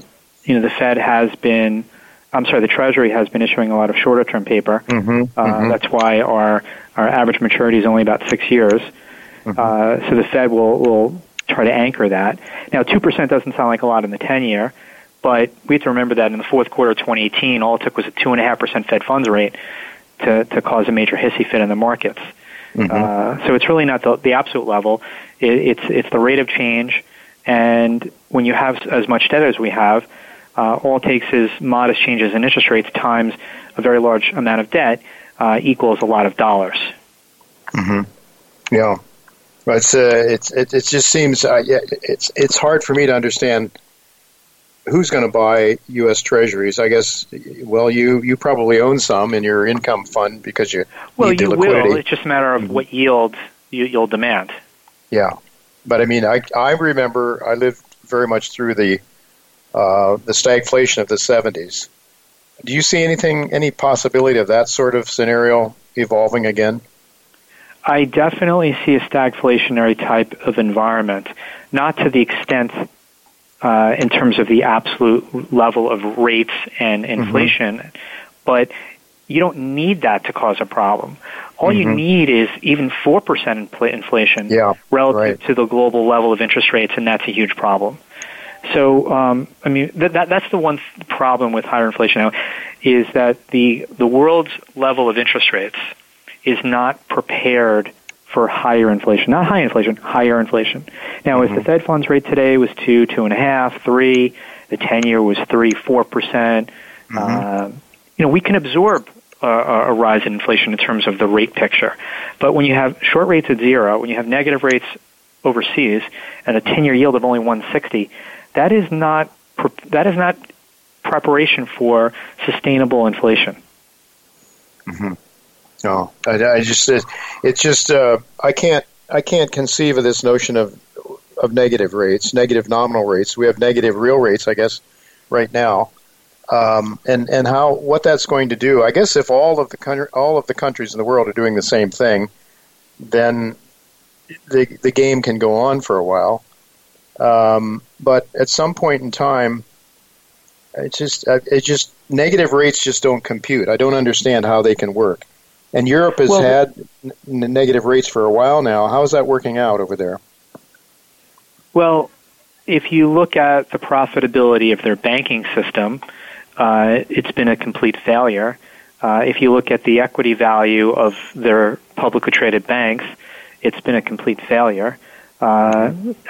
Treasury has been issuing a lot of shorter term paper. That's why our average maturity is only about 6 years. So the Fed will try to anchor that. Now, 2% doesn't sound like a lot in the 10-year, but we have to remember that in the fourth quarter of 2018, all it took was a 2.5% Fed funds rate to cause a major hissy fit in the markets. So it's really not the absolute level. It's the rate of change, and when you have as much debt as we have, all it takes is modest changes in interest rates times a very large amount of debt equals a lot of dollars. Yeah. It just seems it's hard for me to understand who's going to buy U.S. Treasuries. I guess, well, you probably own some in your income fund because you need the liquidity. Will. It's just a matter of what yield you'll demand. Yeah, but I mean, I remember I lived very much through the stagflation of the 70s. Do you see any possibility of that sort of scenario evolving again? I definitely see a stagflationary type of environment, not to the extent in terms of the absolute level of rates and inflation, but you don't need that to cause a problem. All you need is even 4% inflation relative to the global level of interest rates, and that's a huge problem. So, I mean, that's the one problem with higher inflation now, is that the world's level of interest rates is not prepared for higher inflation. Not high inflation, higher inflation. Now, if the Fed funds rate today was 2, 2.5, 3, the 10-year was 3, 4%, we can absorb a rise in inflation in terms of the rate picture. But when you have short rates at 0, when you have negative rates overseas, and a 10-year yield of only 160, that is not preparation for sustainable inflation. No, I can't conceive of this notion of negative rates, negative nominal rates. We have negative real rates, I guess, right now, and what that's going to do. I guess if all of the countries in the world are doing the same thing, then the game can go on for a while. But at some point in time, it's just negative rates just don't compute. I don't understand how they can work. And Europe has had negative rates for a while now. How is that working out over there? Well, if you look at the profitability of their banking system, it's been a complete failure. If you look at the equity value of their publicly traded banks, it's been a complete failure.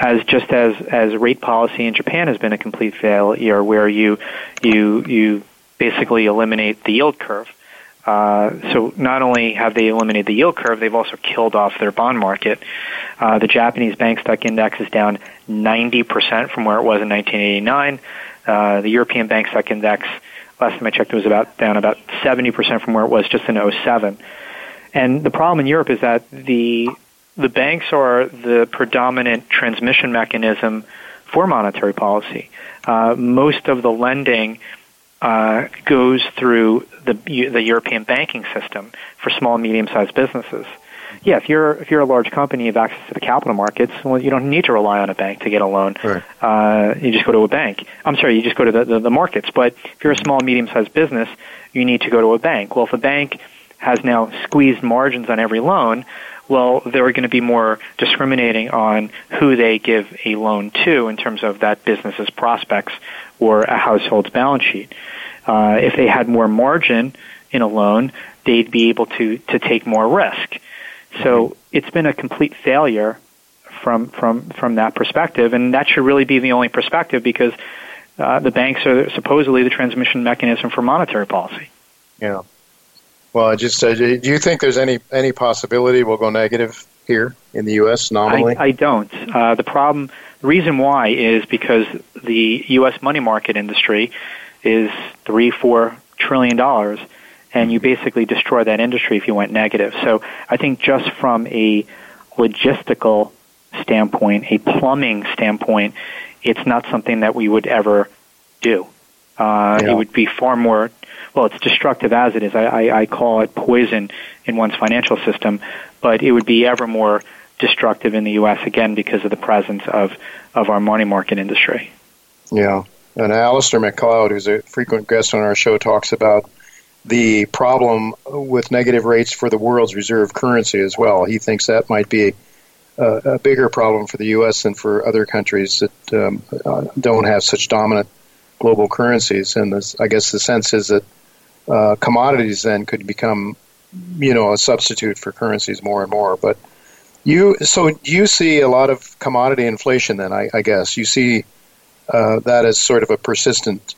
As rate policy in Japan has been a complete failure, where you basically eliminate the yield curve. So not only have they eliminated the yield curve, they've also killed off their bond market. The Japanese bank stock index is down 90% from where it was in 1989. The European bank stock index, last time I checked, was down about 70% from where it was just in 2007. And the problem in Europe is that the banks are the predominant transmission mechanism for monetary policy. Most of the lending goes through the European banking system for small and medium-sized businesses. Yeah, if you're a large company, you have access to the capital markets. Well, you don't need to rely on a bank to get a loan. Right. You just go to a bank. You just go to the markets. But if you're a small and medium-sized business, you need to go to a bank. Well, if a bank has now squeezed margins on every loan, well, they're going to be more discriminating on who they give a loan to in terms of that business's prospects or a household's balance sheet. If they had more margin in a loan, they'd be able to take more risk. So it's been a complete failure from that perspective, and that should really be the only perspective because the banks are supposedly the transmission mechanism for monetary policy. Yeah. Well, do you think there's any possibility we'll go negative here in the U.S. nominally? I don't. The reason why is because the U.S. money market industry is $3-4 trillion, and you basically destroy that industry if you went negative. So I think just from a logistical standpoint, a plumbing standpoint, it's not something that we would ever do. It would be far more, well, it's destructive as it is. I call it poison in one's financial system, but it would be ever more destructive in the U.S., again, because of the presence of our money market industry. Yeah. And Alistair McLeod, who's a frequent guest on our show, talks about the problem with negative rates for the world's reserve currency as well. He thinks that might be a bigger problem for the U.S. than for other countries that don't have such dominant global currencies. And I guess the sense is that commodities then could become, a substitute for currencies more and more. But do you see a lot of commodity inflation then, I guess? You see that as sort of a persistent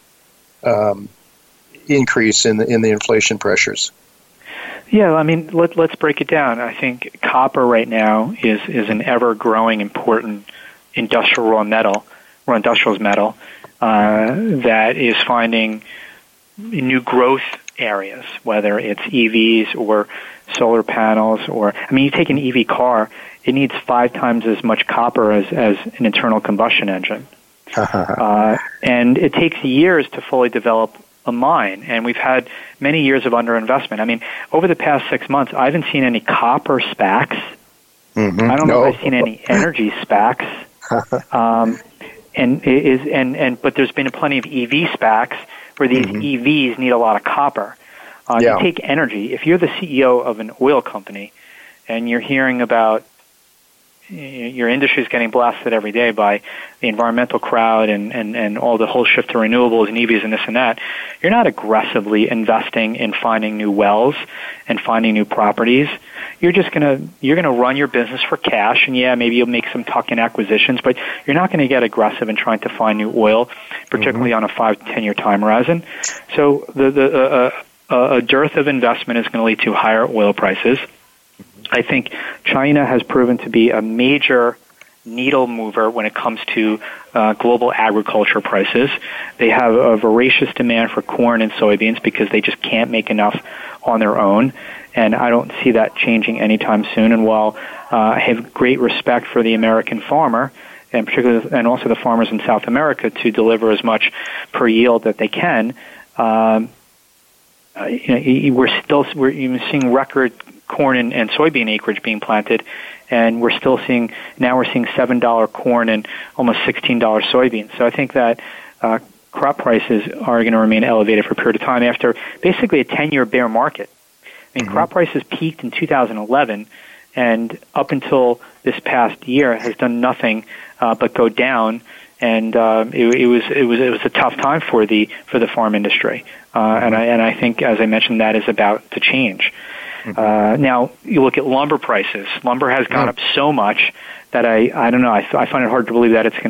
increase in the inflation pressures? Yeah, let's break it down. I think copper right now is an ever-growing important industrial raw metal, or industrials metal, that is finding new growth areas, whether it's EVs or solar panels, or you take an EV car, it needs 5 times as much copper as an internal combustion engine. And it takes years to fully develop a mine, and we've had many years of underinvestment. Over the past 6 months, I haven't seen any copper SPACs. I don't know if I've seen any energy SPACs. But there's been plenty of EV SPACs where these EVs need a lot of copper. You take energy. If you're the CEO of an oil company and you're hearing about your industry is getting blasted every day by the environmental crowd and all the whole shift to renewables and EVs and this and that, you're not aggressively investing in finding new wells and finding new properties. You're gonna run your business for cash, and maybe you'll make some tuck-in acquisitions, but you're not going to get aggressive in trying to find new oil, particularly on a 5 to 10 year time horizon. So a dearth of investment is going to lead to higher oil prices. I think China has proven to be a major needle mover when it comes to global agriculture prices. They have a voracious demand for corn and soybeans because they just can't make enough on their own, and I don't see that changing anytime soon. And while I have great respect for the American farmer, and particularly, and also the farmers in South America to deliver as much per yield that they can, we're seeing record corn and soybean acreage being planted, and we're seeing $7 corn and almost $16 soybeans. So I think that crop prices are going to remain elevated for a period of time after basically a 10-year bear market. Crop prices peaked in 2011, and up until this past year has done nothing but go down. And it was a tough time for the farm industry, and I think, as I mentioned, that is about to change. Now you look at lumber prices. Lumber has gone up so much that I don't know. I find it hard to believe that it's going to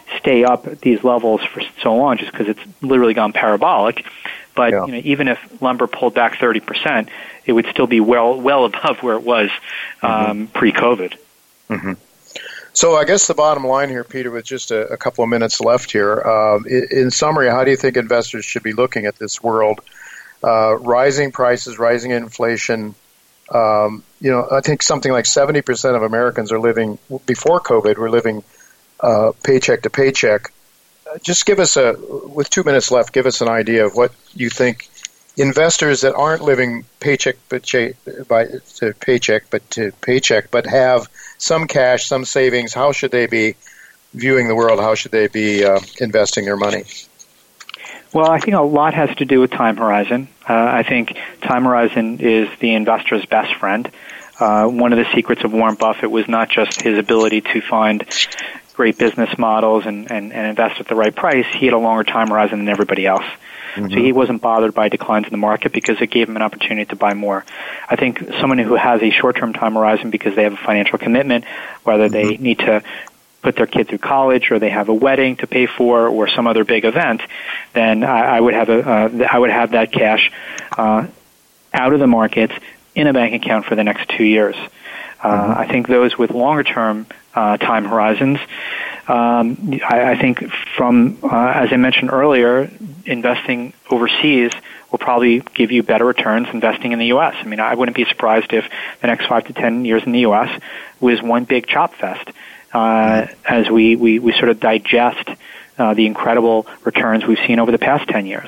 stay up at these levels for so long just because it's literally gone parabolic. But even if lumber pulled back 30%, it would still be well above where it was pre-COVID. Mm-hmm. So I guess the bottom line here, Peter, with just a couple of minutes left here, in summary, how do you think investors should be looking at this world? Rising prices, rising inflation. I think something like 70% of Americans are living, before COVID, were living paycheck to paycheck. Just give us with 2 minutes left, give us an idea of what you think investors that aren't living paycheck to paycheck, but have some cash, some savings, how should they be viewing the world? How should they be investing their money? Well, I think a lot has to do with time horizon. I think time horizon is the investor's best friend. One of the secrets of Warren Buffett was not just his ability to find great business models and invest at the right price. He had a longer time horizon than everybody else. Mm-hmm. So he wasn't bothered by declines in the market because it gave him an opportunity to buy more. I think someone who has a short-term time horizon because they have a financial commitment, whether they need to put their kid through college or they have a wedding to pay for or some other big event, then I would have that cash out of the markets in a bank account for the next 2 years. I think those with longer-term time horizons, I think from, as I mentioned earlier, investing overseas will probably give you better returns investing in the U.S. I mean, I wouldn't be surprised if the next 5 to 10 years in the U.S. was one big chop fest as we sort of digest the incredible returns we've seen over the past 10 years.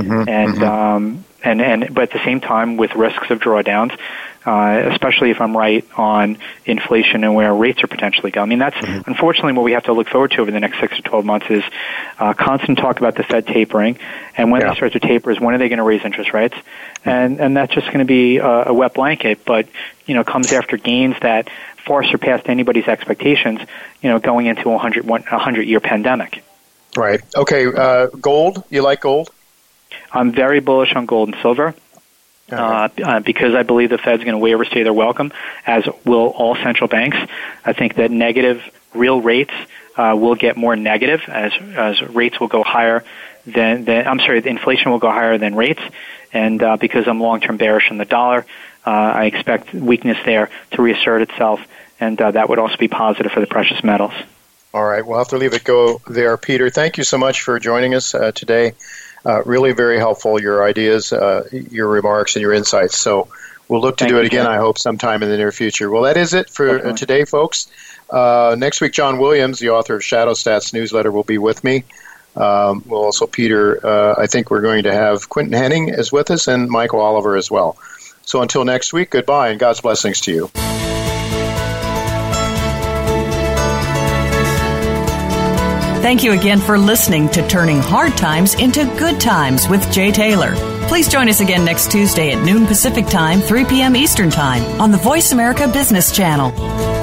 But at the same time, with risks of drawdowns, especially if I'm right on inflation and where rates are potentially going. I mean, that's unfortunately what we have to look forward to over the next 6 to 12 months is constant talk about the Fed tapering, and when they start to taper is when are they going to raise interest rates, and that's just going to be a wet blanket, but comes after gains that far surpassed anybody's expectations, going into a 100-year pandemic. Right. Okay. Gold. You like gold? I'm very bullish on gold and silver. Because I believe the Fed's going to overstay their welcome, as will all central banks. I think that negative real rates will get more negative as rates will go higher the inflation will go higher than rates. And because I'm long-term bearish on the dollar, I expect weakness there to reassert itself, and that would also be positive for the precious metals. All right, we'll have to leave it go there, Peter. Thank you so much for joining us today. Really very helpful, your ideas, your remarks, and your insights. So we'll look to do it again, I hope, sometime in the near future. Well, that is it for today, folks. Next week, John Williams, the author of Shadow Stats newsletter, will be with me. We'll also, Peter, I think we're going to have Quentin Henning is with us and Michael Oliver as well. So until next week, goodbye and God's blessings to you. Thank you again for listening to Turning Hard Times into Good Times with Jay Taylor. Please join us again next Tuesday at noon Pacific Time, 3 p.m. Eastern Time on the Voice America Business Channel.